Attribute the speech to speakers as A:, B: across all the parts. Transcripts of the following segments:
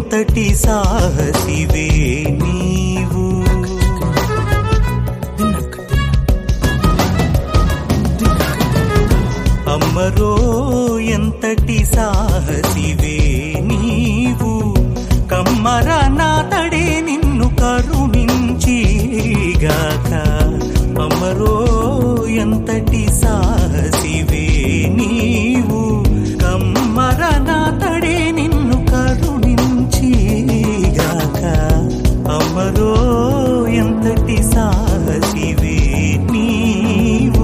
A: ఎంతటి సాహసివే నీవు. అమ్మరో ఎంతటి సాహసివే నీవు, కమ్మర నాతడే నిన్ను కరుణించిగాక. అమ్మరో ఎంతటి సాహసివే నీవు, కమ్మర నాతడే నిన్ను కరుణించిగాక. అమ్మరో ఎంతటి సాహసివే నీవు.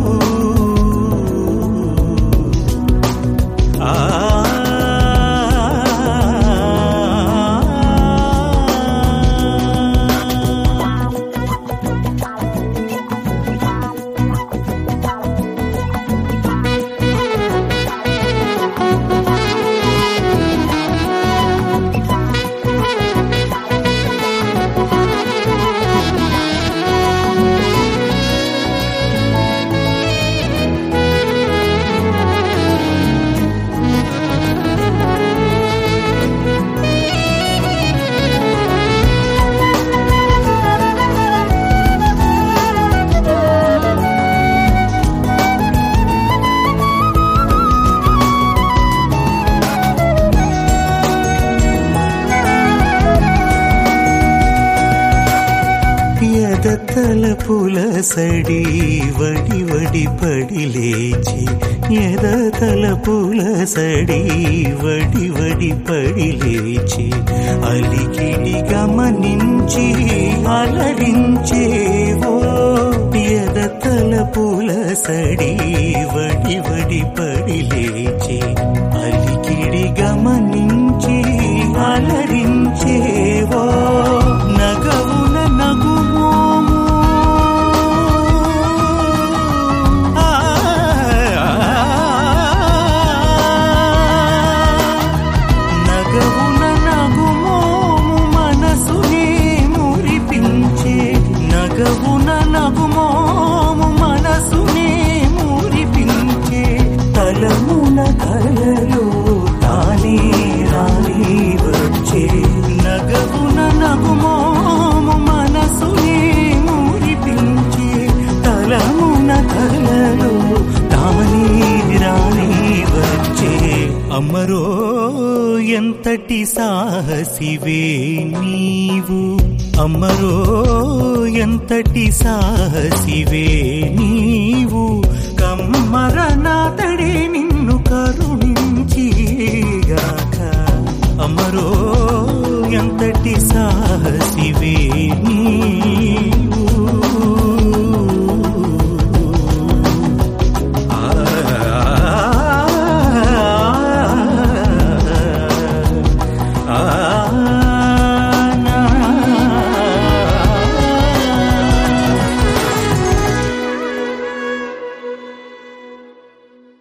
A: తలపుల సడి వడి వడి పడి లేచి, ఎద తలపుల సడి వడి వడి పడి లేచి, అలికిడి గమనించి అలరించేవో. ఎద తలపుల సడి వడి వడి పడి లేచి, అలికిడి గమనించి అలరించేవో. నగవున నగుమోము నగవున నగుమోము మనసునే మురిపించే. నగవున నగుమోము మనసునే మురిపించే. తలమున కలలో తానే రాని వచ్చే. నగవున నగుమోము మనసునే మురిపించే. తలమున కలలో తానే రాని వచ్చే. అమ్మరో ఎంతటి సాహసివే నీవు. అమ్మరో ఎంతటి సాహసివే నీవు, కమ్మర నాతడే నిన్ను కరుణించిగాక. అమ్మరో ఎంతటి సాహసివే